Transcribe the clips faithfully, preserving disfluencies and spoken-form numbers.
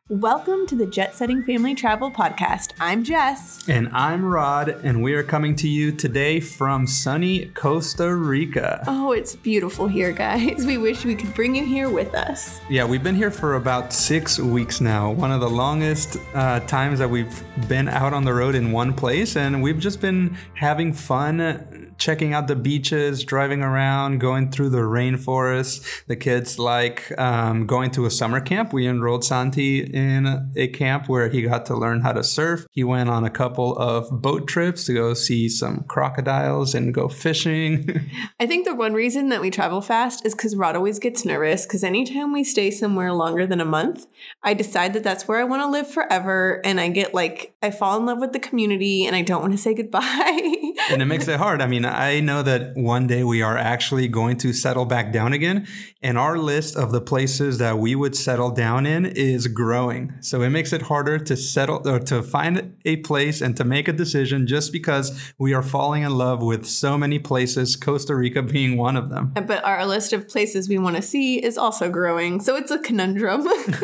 Welcome to the Jet Setting Family Travel Podcast. I'm Jess. And I'm Rod, and we are coming to you today from sunny Costa Rica. Oh, it's beautiful here, guys. We wish we could bring you here with us. Yeah, we've been here for about six weeks now. One of the longest uh, times that we've been out on the road in one place, and we've just been having fun checking out the beaches, driving around, going through the rainforest. The kids like um, going to a summer camp. We enrolled Santi in a camp where he got to learn how to surf. He went on a couple of boat trips to go see some crocodiles and go fishing. I think the one reason that we travel fast is because Rod always gets nervous because anytime we stay somewhere longer than a month, I decide that that's where I want to live forever. And I get like, I fall in love with the community and I don't want to say goodbye. And it makes it hard. I mean, I know that one day we are actually going to settle back down again. And our list of the places that we would settle down in is growing. So it makes it harder to settle or to find a place and to make a decision just because we are falling in love with so many places, Costa Rica being one of them. But our list of places we want to see is also growing. So it's a conundrum.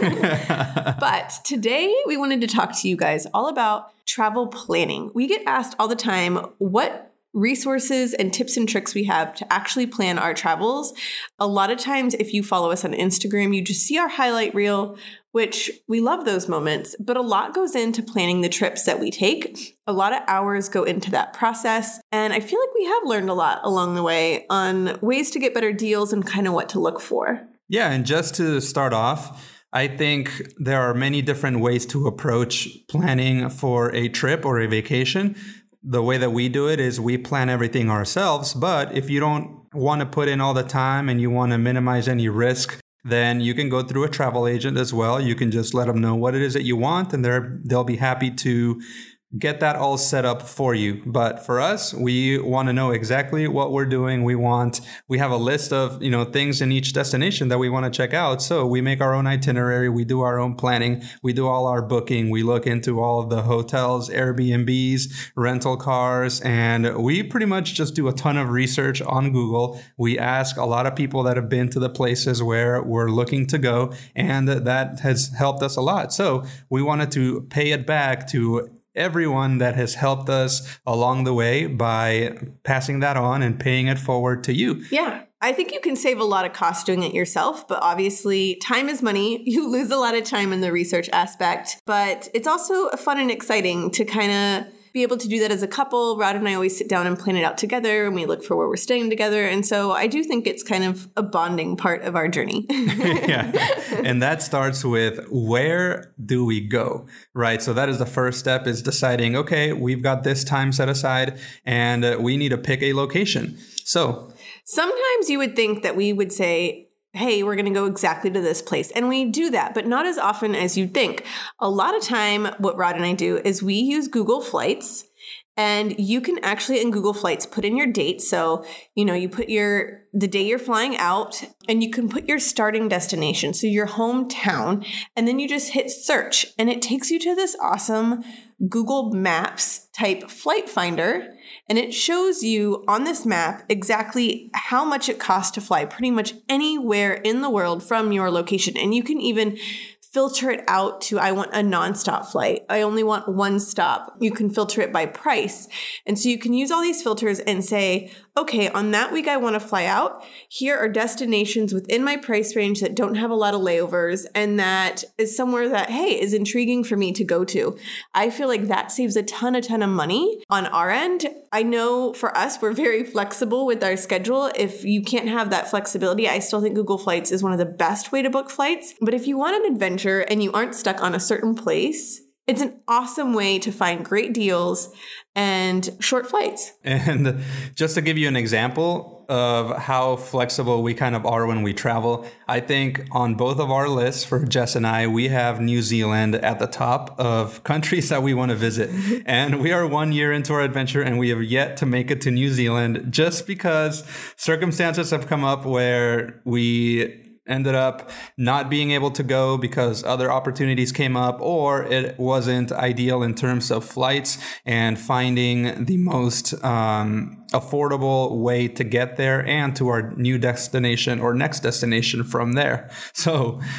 But today we wanted to talk to you guys all about travel planning. We get asked all the time what resources and tips and tricks we have to actually plan our travels. A lot of times, if you follow us on Instagram, you just see our highlight reel, which we love those moments, but a lot goes into planning the trips that we take. A lot of hours go into that process. And I feel like we have learned a lot along the way on ways to get better deals and kind of what to look for. Yeah. And just to start off, I think there are many different ways to approach planning for a trip or a vacation. The way that we do it is we plan everything ourselves. But if you don't want to put in all the time and you want to minimize any risk, then you can go through a travel agent as well. You can just let them know what it is that you want, and they're, they'll be happy to get that all set up for you. But for us, we want to know exactly what we're doing. We want, we have a list of, you know, things in each destination that we want to check out. So we make our own itinerary. We do our own planning. We do all our booking. We look into all of the hotels, Airbnbs, rental cars, and we pretty much just do a ton of research on Google. We ask a lot of people that have been to the places where we're looking to go, and that has helped us a lot. So we wanted to pay it back to everyone that has helped us along the way by passing that on and paying it forward to you. Yeah. I think you can save a lot of cost doing it yourself, but obviously time is money. You lose a lot of time in the research aspect, but it's also fun and exciting to kind of be able to do that as a couple. Rod and I always sit down and plan it out together, and we look for where we're staying together. And so I do think it's kind of a bonding part of our journey. Yeah. And that starts with, where do we go? Right. So that is the first step, is deciding, okay, we've got this time set aside and uh, we need to pick a location. So sometimes you would think that we would say, hey, we're going to go exactly to this place. And we do that, but not as often as you'd think. A lot of time, what Rod and I do is we use Google Flights, and you can actually in Google Flights put in your date. So, you know, you put your, the day you're flying out, and you can put your starting destination. So your hometown, and then you just hit search, and it takes you to this awesome Google Maps type flight finder. And it shows you on this map exactly how much it costs to fly pretty much anywhere in the world from your location. And you can even filter it out to, I want a nonstop flight. I only want one stop. You can filter it by price. And so you can use all these filters and say, okay, on that week I want to fly out. Here are destinations within my price range that don't have a lot of layovers, and that is somewhere that, hey, is intriguing for me to go to. I feel like that saves a ton, a ton of money on our end. I know for us, we're very flexible with our schedule. If you can't have that flexibility, I still think Google Flights is one of the best way to book flights. But if you want an adventure and you aren't stuck on a certain place, it's an awesome way to find great deals and short flights. And just to give you an example of how flexible we kind of are when we travel, I think on both of our lists for Jess and I, we have New Zealand at the top of countries that we want to visit. And we are one year into our adventure and we have yet to make it to New Zealand just because circumstances have come up where we ended up not being able to go because other opportunities came up, or it wasn't ideal in terms of flights and finding the most um, affordable way to get there and to our new destination or next destination from there. So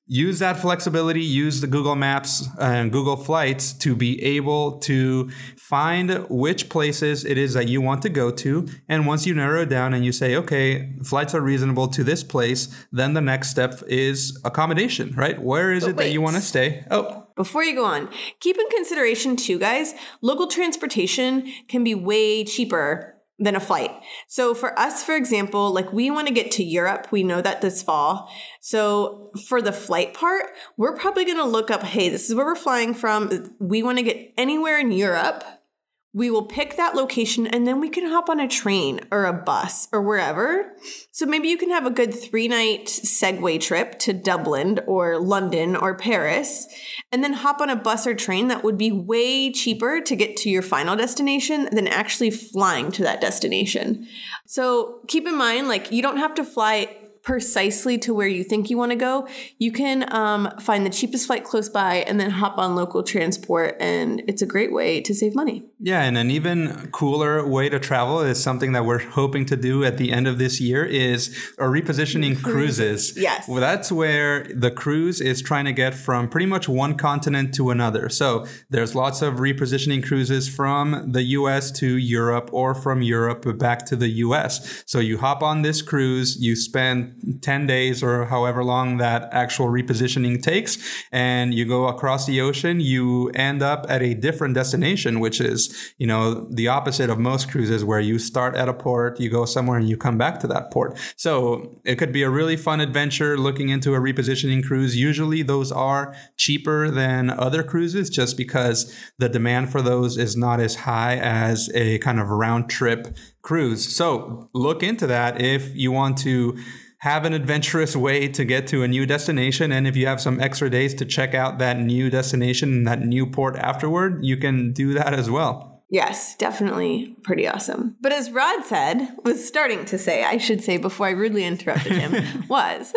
use that flexibility, use the Google Maps and Google Flights to be able to find which places it is that you want to go to. And once you narrow it down and you say, okay, flights are reasonable to this place, then the next step is accommodation, right? Where is but it wait. that you want to stay? Oh, Before you go on, keep in consideration too, guys, local transportation can be way cheaper than a flight. So for us, for example, like we want to get to Europe. We know that this fall. So for the flight part, we're probably going to look up, hey, this is where we're flying from. We want to get anywhere in Europe. We will pick that location and then we can hop on a train or a bus or wherever. So maybe you can have a good three night Segway trip to Dublin or London or Paris and then hop on a bus or train that would be way cheaper to get to your final destination than actually flying to that destination. So keep in mind, like you don't have to fly precisely to where you think you want to go. You can um, find the cheapest flight close by and then hop on local transport. And it's a great way to save money. Yeah, and an even cooler way to travel is something that we're hoping to do at the end of this year is a repositioning cruises. Yes. Well, that's where the cruise is trying to get from pretty much one continent to another. So there's lots of repositioning cruises from the U S to Europe or from Europe back to the U S. So you hop on this cruise, you spend ten days or however long that actual repositioning takes, and you go across the ocean, you end up at a different destination, which is, you know, the opposite of most cruises where you start at a port, you go somewhere and you come back to that port. So it could be a really fun adventure looking into a repositioning cruise. Usually those are cheaper than other cruises just because the demand for those is not as high as a kind of round trip cruise. So look into that if you want to have an adventurous way to get to a new destination. And if you have some extra days to check out that new destination and that new port afterward, you can do that as well. Yes, definitely pretty awesome. But as Rod said, was starting to say, I should say before I rudely interrupted him, was...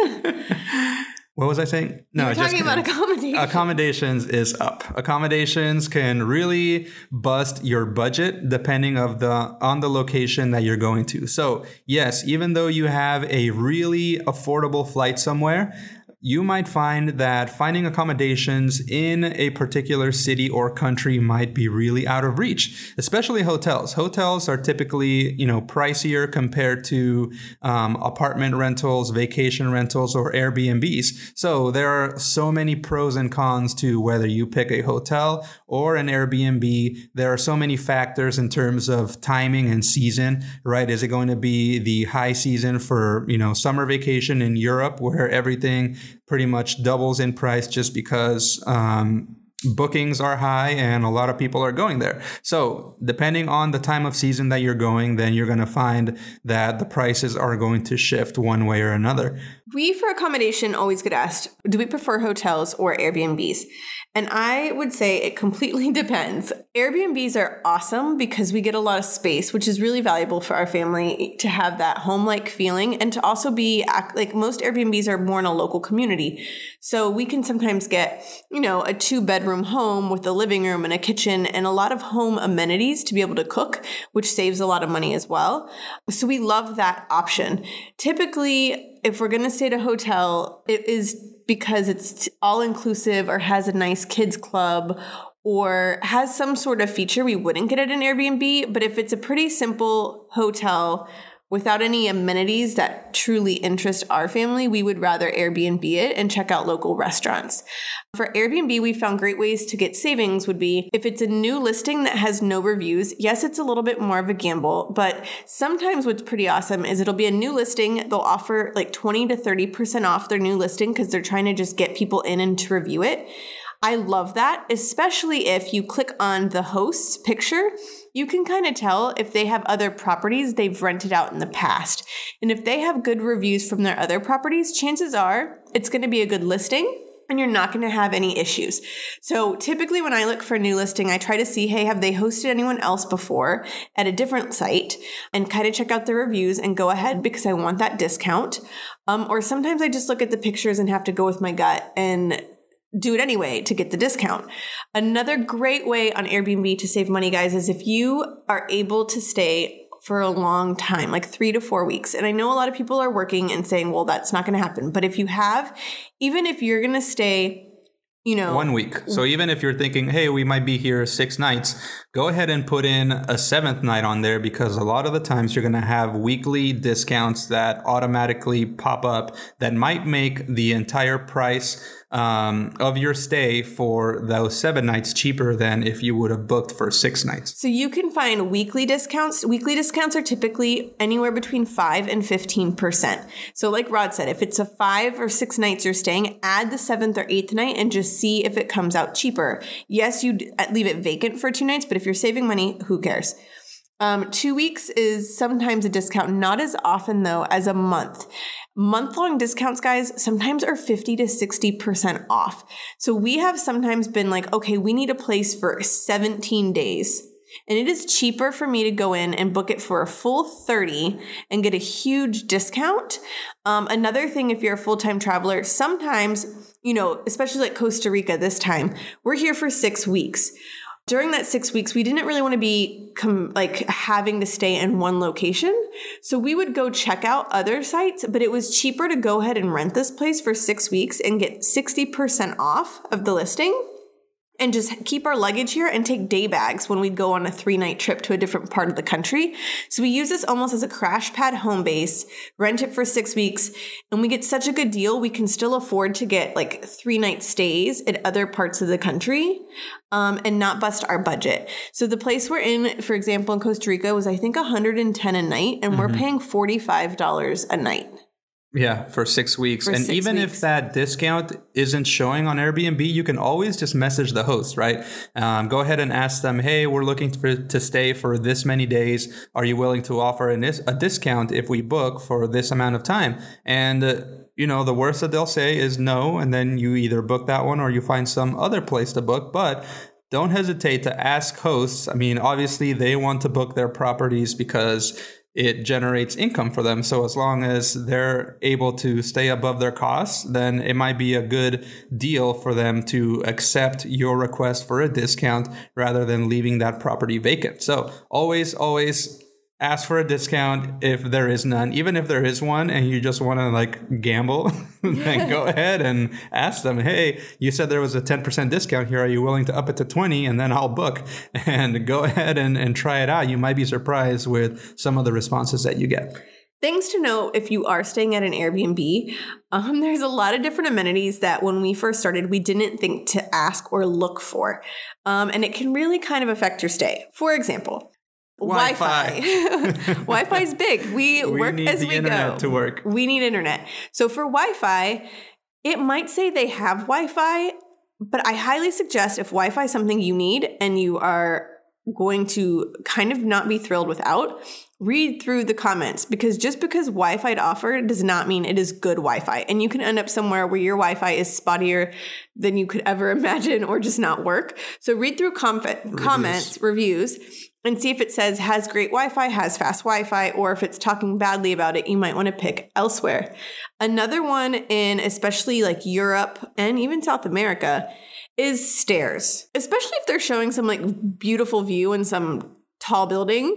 What was I saying? No, you're talking about accommodations. Accommodations is up. Accommodations can really bust your budget depending of the on the location that you're going to. So yes, even though you have a really affordable flight somewhere, you might find that finding accommodations in a particular city or country might be really out of reach, especially hotels. Hotels are typically, you know, pricier compared to um, apartment rentals, vacation rentals, or Airbnbs. So there are so many pros and cons to whether you pick a hotel or an Airbnb. There are so many factors in terms of timing and season, right? Is it going to be the high season for, you know, summer vacation in Europe where everything pretty much doubles in price just because um, bookings are high and a lot of people are going there. So depending on the time of season that you're going, then you're going to find that the prices are going to shift one way or another. We, for accommodation, always get asked, do we prefer hotels or Airbnbs? And I would say it completely depends. Airbnbs are awesome because we get a lot of space, which is really valuable for our family to have that home-like feeling and to also be like most Airbnbs are more in a local community. So we can sometimes get, you know, a two-bedroom home with a living room and a kitchen and a lot of home amenities to be able to cook, which saves a lot of money as well. So we love that option. Typically, if we're going to stay at a hotel, it is because it's all-inclusive or has a nice kids club or has some sort of feature we wouldn't get at an Airbnb. But if it's a pretty simple hotel without any amenities that truly interest our family, we would rather Airbnb it and check out local restaurants. For Airbnb, we found great ways to get savings would be if it's a new listing that has no reviews. Yes, it's a little bit more of a gamble, but sometimes what's pretty awesome is it'll be a new listing. They'll offer like twenty to thirty percent off their new listing because they're trying to just get people in and to review it. I love that, especially if you click on the host's picture, you can kind of tell if they have other properties they've rented out in the past. And if they have good reviews from their other properties, chances are it's going to be a good listing and you're not going to have any issues. So typically when I look for a new listing, I try to see, hey, have they hosted anyone else before at a different site and kind of check out the reviews and go ahead because I want that discount. Um, or sometimes I just look at the pictures and have to go with my gut and do it anyway to get the discount. Another great way on Airbnb to save money, guys, is if you are able to stay for a long time, like three to four weeks. And I know a lot of people are working and saying, well, that's not going to happen. But if you have, even if you're going to stay, you know, one week. So even if you're thinking, hey, we might be here six nights, go ahead and put in a seventh night on there, because a lot of the times you're going to have weekly discounts that automatically pop up that might make the entire price um, of your stay for those seven nights cheaper than if you would have booked for six nights. So you can find weekly discounts. Weekly discounts are typically anywhere between five and fifteen percent. So like Rod said, if it's a five or six nights you're staying, add the seventh or eighth night and just see if it comes out cheaper. Yes, you leave it vacant for two nights, but if you're saving money, who cares? Um, two weeks is sometimes a discount, not as often though as a month. Month-long discounts, guys, sometimes are fifty to sixty percent off. So we have sometimes been like, okay, we need a place for seventeen days. And it is cheaper for me to go in and book it for a full thirty and get a huge discount. Um, another thing, if you're a full-time traveler, sometimes, you know, especially like Costa Rica this time, we're here for six weeks. During that six weeks, we didn't really want to be com- like having to stay in one location. So we would go check out other sites, but it was cheaper to go ahead and rent this place for six weeks and get sixty percent off of the listing and just keep our luggage here and take day bags when we'd go on a three night trip to a different part of the country. So we use this almost as a crash pad home base, rent it for six weeks, and we get such a good deal. We can still afford to get like three night stays at other parts of the country um, and not bust our budget. So the place we're in, for example, in Costa Rica was, I think, one hundred ten dollars a night, and mm-hmm. we're paying forty-five dollars a night. Yeah, for six weeks. For and six even weeks. if that discount isn't showing on Airbnb, you can always just message the host, right? Um, go ahead and ask them, hey, we're looking for, to stay for this many days. Are you willing to offer a, a discount if we book for this amount of time? And, uh, you know, the worst that they'll say is no. And then you either book that one or you find some other place to book. But don't hesitate to ask hosts. I mean, obviously, they want to book their properties because it generates income for them. So as long as they're able to stay above their costs, then it might be a good deal for them to accept your request for a discount rather than leaving that property vacant. So always, always ask for a discount if there is none. Even if there is one and you just want to like gamble, then go ahead and ask them, hey, you said there was a ten percent discount here. Are you willing to up it to twenty? And then I'll book. And go ahead and, and try it out. You might be surprised with some of the responses that you get. Things to know if you are staying at an Airbnb, um, there's a lot of different amenities that when we first started, we didn't think to ask or look for. Um, and it can really kind of affect your stay. For example, Wi-Fi. Wi-Fi is big. We, we work need as the we internet go. to work. We need internet. So for Wi-Fi, it might say they have Wi-Fi, but I highly suggest if Wi-Fi is something you need and you are going to kind of not be thrilled without, read through the comments, because just because Wi-Fi offered does not mean it is good Wi-Fi. And you can end up somewhere where your Wi-Fi is spottier than you could ever imagine or just not work. So read through com- comments, reviews, and see if it says has great Wi-Fi, has fast Wi-Fi, or if it's talking badly about it, you might want to pick elsewhere. Another one in especially like Europe and even South America is stairs, especially if they're showing some like beautiful view in some tall building.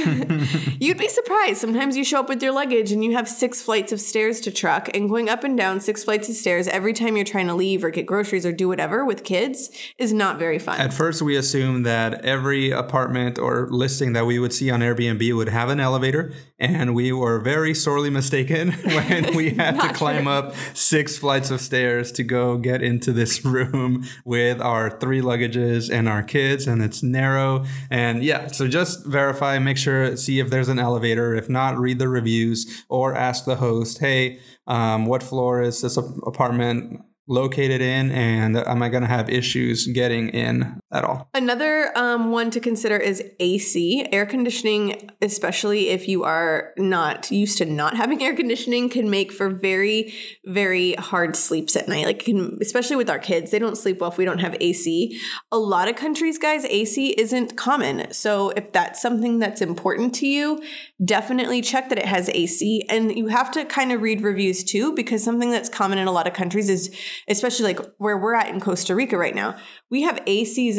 You'd be surprised. Sometimes you show up with your luggage and you have six flights of stairs to truck, and going up and down six flights of stairs every time you're trying to leave or get groceries or do whatever with kids is not very fun. At first, we assumed that every apartment or listing that we would see on Airbnb would have an elevator, and we were very sorely mistaken when we had to climb true. up six flights of stairs to go get into this room with our three luggages and our kids, and it's narrow. And yeah, so just verify, make sure, see if there's an elevator. If not, read the reviews or ask the host, hey, um, what floor is this apartment located in, and am I going to have issues getting in at all? Another um, one to consider is A C. Air conditioning, especially if you are not used to not having air conditioning, can make for very, very hard sleeps at night. Like, can, especially with our kids, they don't sleep well if we don't have A C. A lot of countries, guys, A C isn't common. So if that's something that's important to you, definitely check that it has A C. And you have to kind of read reviews too, because something that's common in a lot of countries is, especially like where we're at in Costa Rica right now, we have A Cs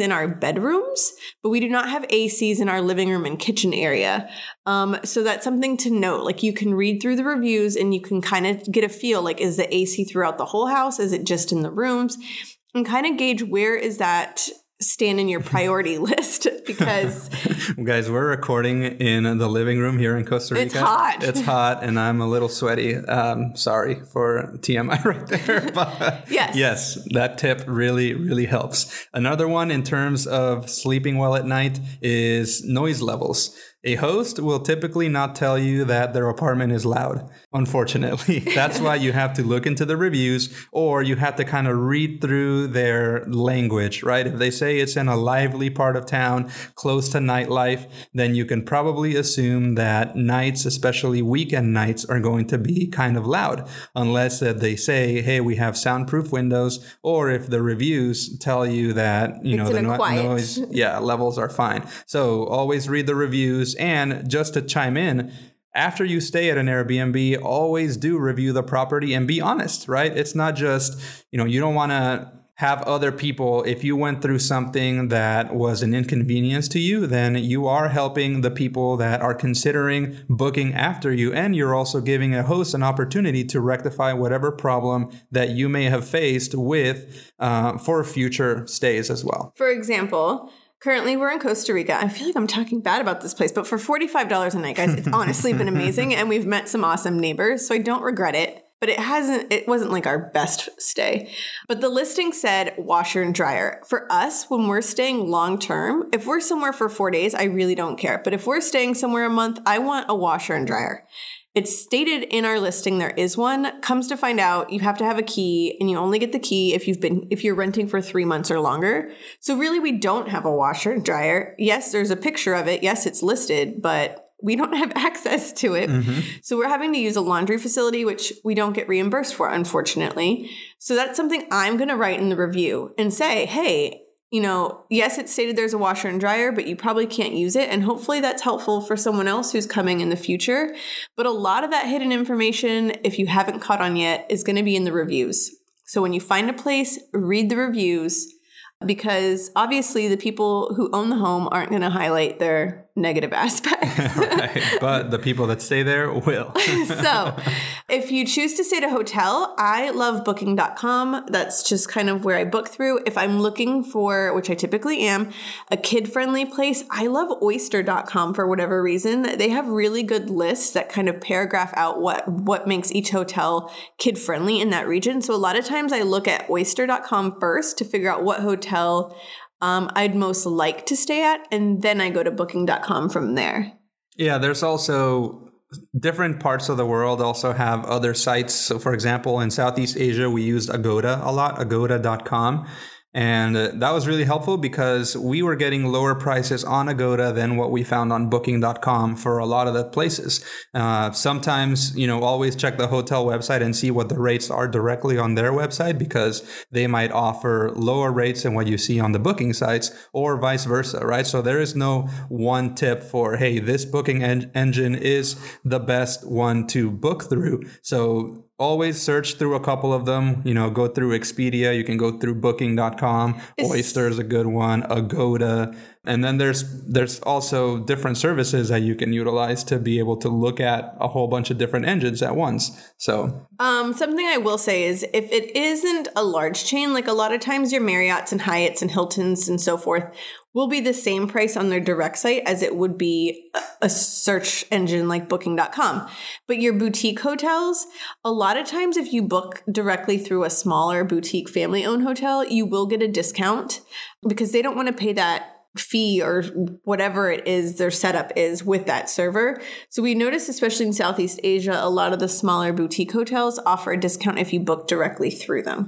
in our bedrooms, but we do not have A Cs in our living room and kitchen area. Um, so that's something to note. Like you can read through the reviews and you can kind of get a feel like, is the A C throughout the whole house? Is it just in the rooms? And kind of gauge where is that stand in your priority list, because guys, we're recording in the living room here in Costa Rica. It's hot. It's hot and I'm a little sweaty. Um, sorry for T M I right there. But yes. yes, that tip really, really helps. Another one in terms of sleeping well at night is noise levels. A host will typically not tell you that their apartment is loud, unfortunately. That's why you have to look into the reviews, or you have to kind of read through their language, right? If they say it's in a lively part of town, close to nightlife, then you can probably assume that nights, especially weekend nights, are going to be kind of loud, unless that they say, hey, we have soundproof windows, or if the reviews tell you that, you it's know, the no- quiet. noise, yeah, levels are fine. So always read the reviews. And just to chime in, after you stay at an Airbnb, always do review the property and be honest, right? It's not just, you know, you don't want to have other people, if you went through something that was an inconvenience to you, then you are helping the people that are considering booking after you. And you're also giving a host an opportunity to rectify whatever problem that you may have faced with uh, for future stays as well. For example, currently, we're in Costa Rica. I feel like I'm talking bad about this place, but for forty-five dollars a night, guys, it's honestly been amazing. And we've met some awesome neighbors, so I don't regret it. But it hasn't, it wasn't like our best stay. But the listing said washer and dryer. For us, when we're staying long term, if we're somewhere for four days, I really don't care. But if we're staying somewhere a month, I want a washer and dryer. It's stated in our listing there is one. Comes to find out, you have to have a key, and you only get the key if you've been if you're renting for three months or longer. So really, we don't have a washer and dryer. Yes, there's a picture of it. Yes, it's listed, but we don't have access to it. Mm-hmm. So we're having to use a laundry facility, which we don't get reimbursed for, unfortunately. So that's something I'm going to write in the review and say, hey, you know, yes, it's stated there's a washer and dryer, but you probably can't use it. And hopefully that's helpful for someone else who's coming in the future. But a lot of that hidden information, if you haven't caught on yet, is going to be in the reviews. So when you find a place, read the reviews, because obviously the people who own the home aren't going to highlight their negative aspects. Right. But the people that stay there will. So if you choose to stay at a hotel, I love booking dot com. That's just kind of where I book through. If I'm looking for, which I typically am, a kid-friendly place, I love oyster dot com for whatever reason. They have really good lists that kind of paragraph out what, what makes each hotel kid-friendly in that region. So a lot of times I look at oyster dot com first to figure out what hotel Um, I'd most like to stay at, and then I go to booking dot com from there. Yeah, there's also different parts of the world also have other sites. So for example, in Southeast Asia, we used Agoda a lot, agoda dot com. And uh, that was really helpful because we were getting lower prices on Agoda than what we found on booking dot com for a lot of the places. Uh, sometimes, you know, always check the hotel website and see what the rates are directly on their website, because they might offer lower rates than what you see on the booking sites, or vice versa, right? So there is no one tip for, hey, this booking en- engine is the best one to book through. So always search through a couple of them, you know, go through Expedia, you can go through booking dot com, Oyster is a good one, Agoda. And then there's there's also different services that you can utilize to be able to look at a whole bunch of different engines at once. So um, something I will say is if it isn't a large chain, like a lot of times your Marriotts and Hyatts and Hiltons and so forth will be the same price on their direct site as it would be a search engine like booking dot com. But your boutique hotels, a lot of times if you book directly through a smaller boutique family-owned hotel, you will get a discount because they don't want to pay that fee or whatever it is their setup is with that server. So we noticed, especially in Southeast Asia, a lot of the smaller boutique hotels offer a discount if you book directly through them.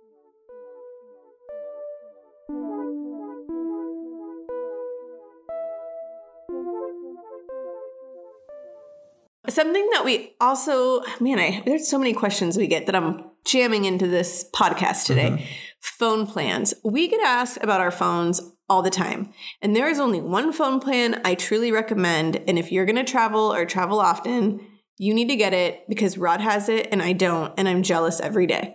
Something that we also, man, I, there's so many questions we get that I'm jamming into this podcast today. Mm-hmm. Phone plans. We get asked about our phones all the time. And there is only one phone plan I truly recommend. And if you're going to travel or travel often, you need to get it because Rod has it and I don't. And I'm jealous every day.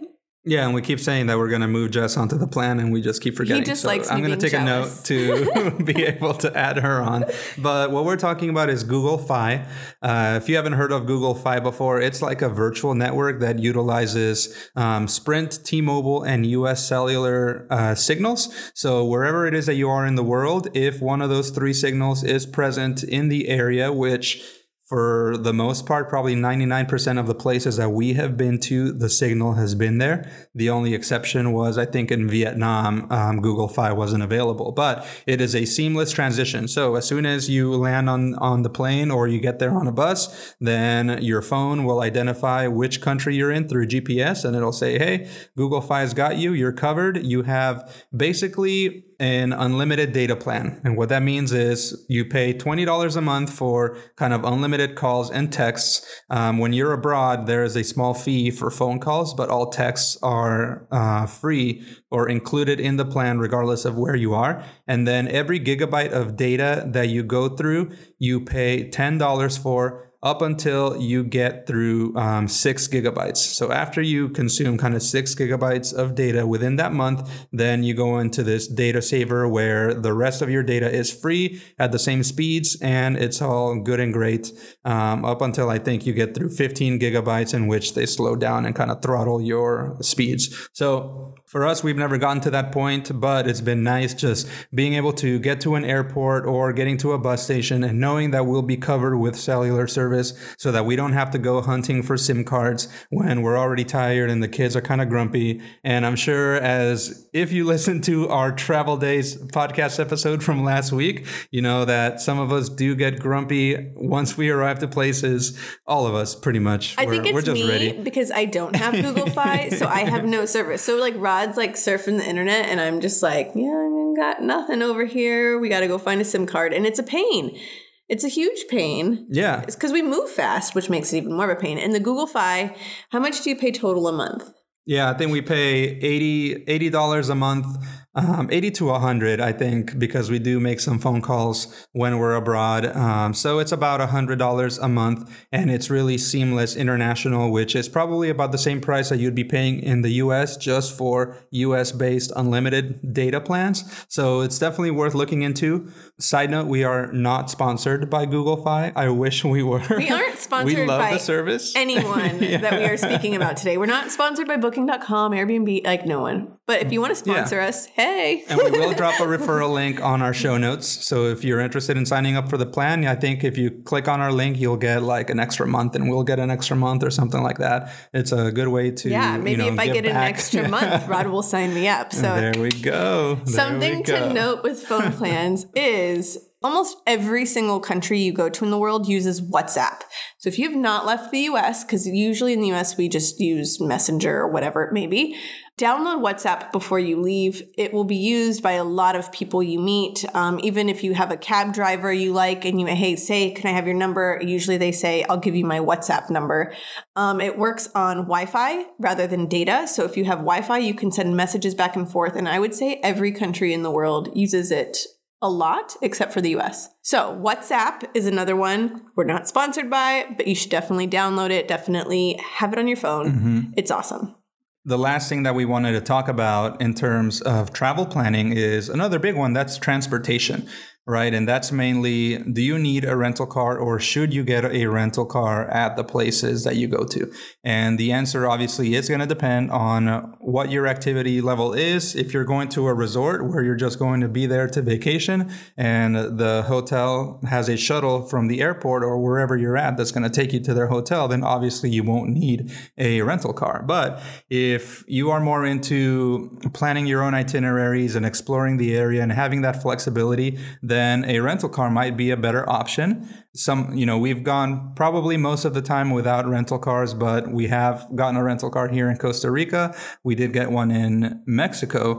Yeah, and we keep saying that we're going to move Jess onto the plan, and we just keep forgetting. He just so likes me I'm going to take jealous. a note to be able to add her on. But what we're talking about is Google Fi. Uh, if you haven't heard of Google Fi before, it's like a virtual network that utilizes um, Sprint, T-Mobile, and U S cellular uh, signals. So wherever it is that you are in the world, if one of those three signals is present in the area, which for the most part, probably ninety-nine percent of the places that we have been to, the signal has been there. The only exception was, I think, in Vietnam, um, Google Fi wasn't available. But it is a seamless transition. So as soon as you land on, on the plane or you get there on a bus, then your phone will identify which country you're in through G P S, and it'll say, hey, Google Fi's got you. You're covered. You have basically an unlimited data plan. And what that means is you pay twenty dollars a month for kind of unlimited calls and texts. Um, when you're abroad, there is a small fee for phone calls, but all texts are uh, free or included in the plan regardless of where you are. And then every gigabyte of data that you go through, you pay ten dollars for up until you get through um, six gigabytes. So after you consume kind of six gigabytes of data within that month, then you go into this data saver where the rest of your data is free at the same speeds, and it's all good and great um, up until I think you get through fifteen gigabytes, in which they slow down and kind of throttle your speeds. So for us, we've never gotten to that point, but it's been nice just being able to get to an airport or getting to a bus station and knowing that we'll be covered with cellular service, so that we don't have to go hunting for SIM cards when we're already tired and the kids are kind of grumpy. And I'm sure, as if you listen to our Travel Days podcast episode from last week, you know that some of us do get grumpy once we arrive to places. All of us, pretty much. I we're, think it's we're just me ready. because I don't have Google Fi, so I have no service. So like Rod's like surfing the internet, and I'm just like, yeah, I mean, got nothing over here. We got to go find a SIM card, and it's a pain. It's a huge pain. Yeah. It's because we move fast, which makes it even more of a pain. And the Google Fi, how much do you pay total a month? Yeah, I think we pay eighty dollars a month, um, eighty to one hundred, I think, because we do make some phone calls when we're abroad. Um, so it's about one hundred dollars a month, and it's really seamless international, which is probably about the same price that you'd be paying in the U S just for U S-based unlimited data plans. So it's definitely worth looking into. Side note, we are not sponsored by Google Fi. I wish we were. We aren't sponsored we love by the service. anyone yeah. that we are speaking about today. We're not sponsored by Booking dot com, Airbnb, like no one. But if you want to sponsor yeah. us, hey. And we will drop a referral link on our show notes. So if you're interested in signing up for the plan, I think if you click on our link, you'll get like an extra month, and we'll get an extra month or something like that. It's a good way to, yeah, maybe you know, if I get back. an extra month, Rod will sign me up. So there we go. There something we go. to note with phone plans is almost every single country you go to in the world uses WhatsApp. So if you have not left the U S, because usually in the U S we just use Messenger or whatever it may be, download WhatsApp before you leave. It will be used by a lot of people you meet. Um, even if you have a cab driver you like and you, hey, say, can I have your number? Usually they say, I'll give you my WhatsApp number. Um, it works on Wi-Fi rather than data. So if you have Wi-Fi, you can send messages back and forth. And I would say every country in the world uses it a lot, except for the U S. So WhatsApp is another one we're not sponsored by, but you should definitely download it. Definitely have it on your phone. Mm-hmm. It's awesome. The last thing that we wanted to talk about in terms of travel planning is another big one. That's transportation, right? And that's mainly, do you need a rental car, or should you get a rental car at the places that you go to? And the answer obviously is going to depend on what your activity level is. If you're going to a resort where you're just going to be there to vacation, and the hotel has a shuttle from the airport or wherever you're at that's going to take you to their hotel, then obviously you won't need a rental car. But if you are more into planning your own itineraries and exploring the area and having that flexibility, then a rental car might be a better option. Some, you know, we've gone probably most of the time without rental cars, but we have gotten a rental car here in Costa Rica. We did get one in Mexico,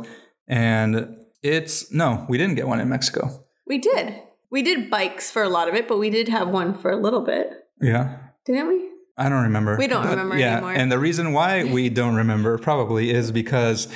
and it's, no, we didn't get one in Mexico. We did. We did bikes for a lot of it, but we did have one for a little bit. Yeah. Didn't we? I don't remember. We don't but, remember yeah, anymore. And the reason why we don't remember probably is because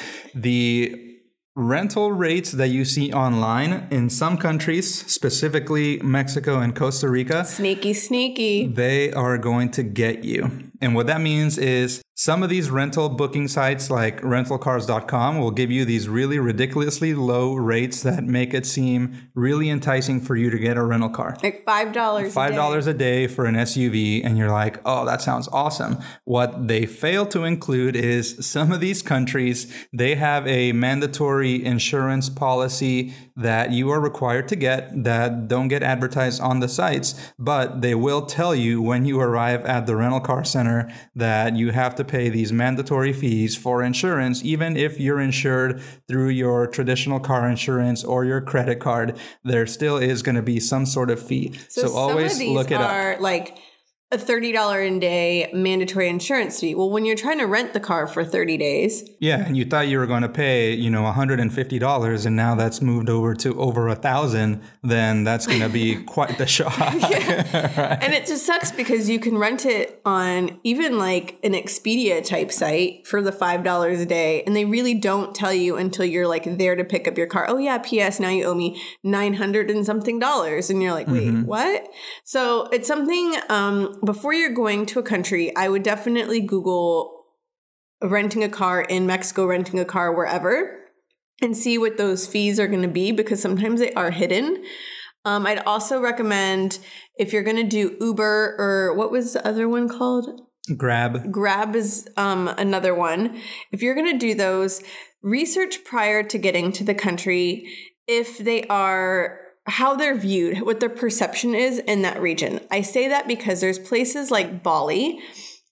the rental rates that you see online in some countries, specifically Mexico and Costa Rica, sneaky, sneaky, they are going to get you. And what that means is some of these rental booking sites like rental cars dot com will give you these really ridiculously low rates that make it seem really enticing for you to get a rental car. Like five dollars five dollars a day for an S U V. And you're like, oh, that sounds awesome. What they fail to include is some of these countries, they have a mandatory insurance policy that you are required to get that don't get advertised on the sites, but they will tell you when you arrive at the rental car center that you have to pay these mandatory fees for insurance, even if you're insured through your traditional car insurance or your credit card. There still is going to be some sort of fee. So, So, some always of these look it are up. like a thirty dollars a day mandatory insurance fee. Well, when you're trying to rent the car for thirty days. Yeah, and you thought you were going to pay, you know, one hundred fifty dollars, and now that's moved over to over a thousand, then that's going to be quite the shock. Yeah. Right? And it just sucks because you can rent it on even like an Expedia type site for the five dollars a day, and they really don't tell you until you're like there to pick up your car. Oh yeah, P S now you owe me nine hundred and something dollars, and you're like, wait, mm-hmm. what? So it's something. Um, Before you're going to a country, I would definitely Google renting a car in Mexico, renting a car wherever, and see what those fees are going to be, because sometimes they are hidden. Um, I'd also recommend if you're going to do Uber, or what was the other one called? Grab. Grab is um, another one. If you're going to do those, research prior to getting to the country if they are... how they're viewed, what their perception is in that region. I say that because there's places like Bali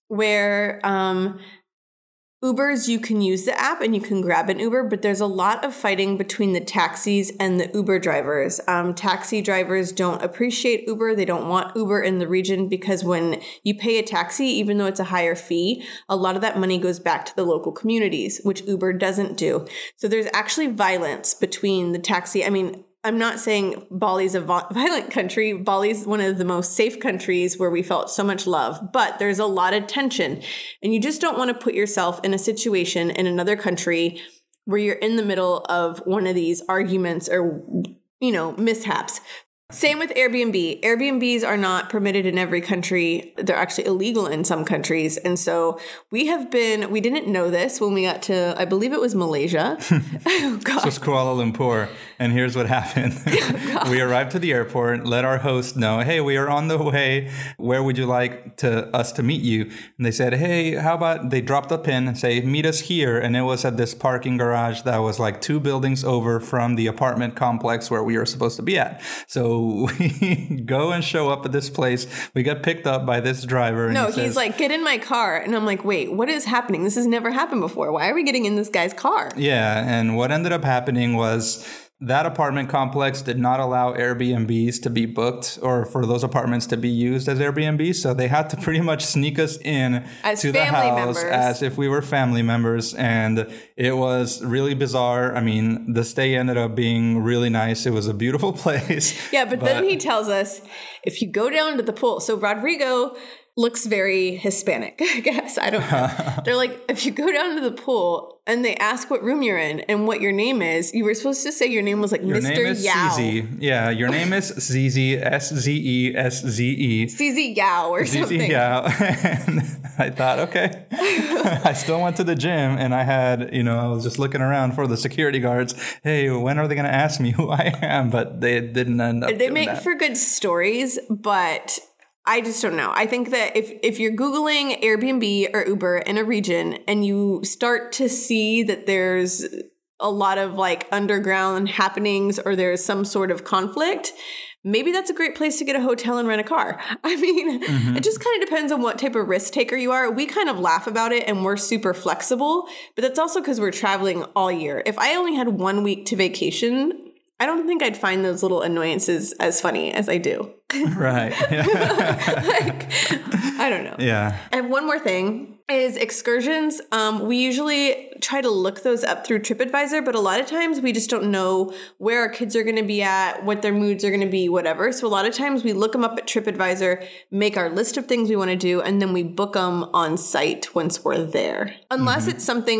where um, Ubers, you can use the app and you can grab an Uber, but there's a lot of fighting between the taxis and the Uber drivers. Um, taxi drivers don't appreciate Uber. They don't want Uber in the region because when you pay a taxi, even though it's a higher fee, a lot of that money goes back to the local communities, which Uber doesn't do. So there's actually violence between the taxi. I mean, I'm not saying Bali's a violent country. Bali's one of the most safe countries where we felt so much love, but there's a lot of tension, and you just don't want to put yourself in a situation in another country where you're in the middle of one of these arguments or, you know, mishaps. Same with Airbnb. Airbnbs are not permitted in every country. They're actually illegal in some countries. And so we have been, we didn't know this when we got to, I believe it was Malaysia. Oh, God. This was Kuala Lumpur. And here's what happened. Oh, we arrived to the airport, let our host know, hey, we are on the way. Where would you like to us to meet you? And they said, hey, how about they dropped a pin and say, meet us here. And it was at this parking garage that was like two buildings over from the apartment complex where we were supposed to be at. So we go and show up at this place. We get picked up by this driver. And no, he says, he's like, get in my car. And I'm like, wait, what is happening? This has never happened before. Why are we getting in this guy's car? Yeah. And what ended up happening was that apartment complex did not allow Airbnbs to be booked or for those apartments to be used as Airbnbs. So they had to pretty much sneak us in as to the house members. as if we were family members. And it was really bizarre. I mean, the stay ended up being really nice. It was a beautiful place. Yeah, but, but then he tells us, if you go down to the pool, so Rodrigo looks very Hispanic, I guess. I don't know. They're like, if you go down to the pool and they ask what room you're in and what your name is, you were supposed to say your name was like your Mister Name is Yao. C Z. Yeah, your name is Z Z, S Z E S Z E. C Z Yao or something. Z Z Yao. And I thought, okay. I still went to the gym and I had, you know, I was just looking around for the security guards. Hey, when are they going to ask me who I am? But they didn't end up They doing make that. for good stories, but I just don't know. I think that if, if you're Googling Airbnb or Uber in a region and you start to see that there's a lot of like underground happenings or there's some sort of conflict, maybe that's a great place to get a hotel and rent a car. I mean, mm-hmm. It just kind of depends on what type of risk taker you are. We kind of laugh about it and we're super flexible, but that's also because we're traveling all year. If I only had one week to vacation, I don't think I'd find those little annoyances as funny as I do. Right. Yeah. Like, I don't know. Yeah. I have one more thing is excursions. Um, we usually try to look those up through TripAdvisor, but a lot of times we just don't know where our kids are going to be at, what their moods are going to be, whatever. So a lot of times we look them up at TripAdvisor, make our list of things we want to do, and then we book them on site once we're there. Unless mm-hmm. it's something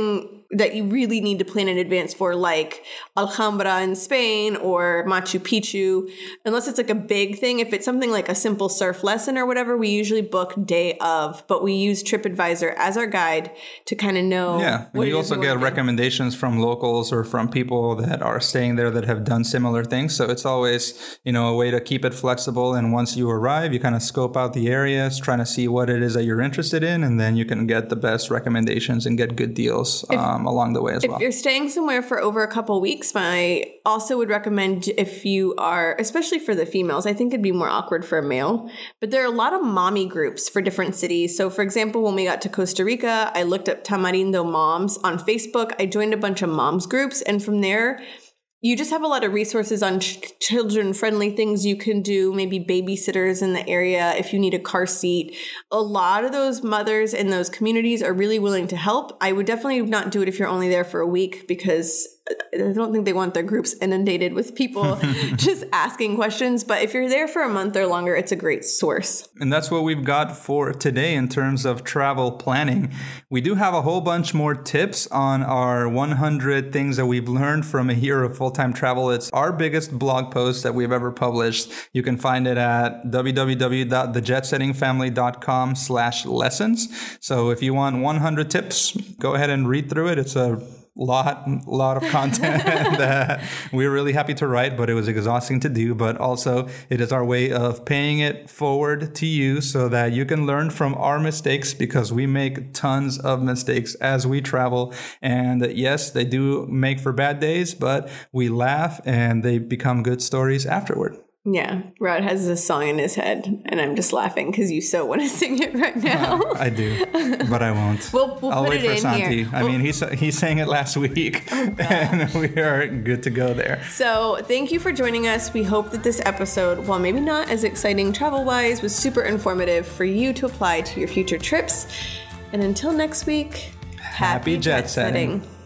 that you really need to plan in advance for, like Alhambra in Spain or Machu Picchu, unless it's like a big thing. If it's something like a simple surf lesson or whatever, we usually book day of, but we use TripAdvisor as our guide to kind of know. Yeah, and you also get recommendations from locals or from people that are staying there that have done similar things. So it's always, you know, a way to keep it flexible. And once you arrive, you kind of scope out the areas, trying to see what it is that you're interested in, and then you can get the best recommendations and get good deals if, um, along the way as if well. If you're staying somewhere for over a couple weeks, I also would recommend, if you are, especially for the females, I think it'd be more awkward for a male, but there are a lot of mommy groups for different cities. So for example, when we got to Costa Rica, I looked up Tamarindo Moms on Facebook. I joined a bunch of moms groups, and from there, you just have a lot of resources on ch- children-friendly things you can do, maybe babysitters in the area if you need a car seat. A lot of those mothers in those communities are really willing to help. I would definitely not do it if you're only there for a week, because I don't think they want their groups inundated with people just asking questions. But if you're there for a month or longer, it's a great source. And that's what we've got for today in terms of travel planning. We do have a whole bunch more tips on our one hundred things that we've learned from a year of full-time travel. It's our biggest blog post that we've ever published. You can find it at w w w dot the jet setting family dot com slash lessons. So if you want one hundred tips, go ahead and read through it. It's a lot, lot of content that we're really happy to write, but it was exhausting to do. But also it is our way of paying it forward to you so that you can learn from our mistakes, because we make tons of mistakes as we travel. And yes, they do make for bad days, but we laugh and they become good stories afterward. Yeah, Rod has this song in his head, and I'm just laughing because you so want to sing it right now. Uh, I do, but I won't. We'll, we'll I'll put wait it for in Santi. here. I We'll, mean, he he sang it last week, oh, and we are good to go there. So thank you for joining us. We hope that this episode, while maybe not as exciting travel-wise, was super informative for you to apply to your future trips. And until next week, happy, happy jet, jet setting. setting.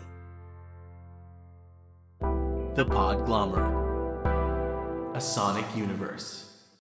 The Podglomerate, a sonic universe.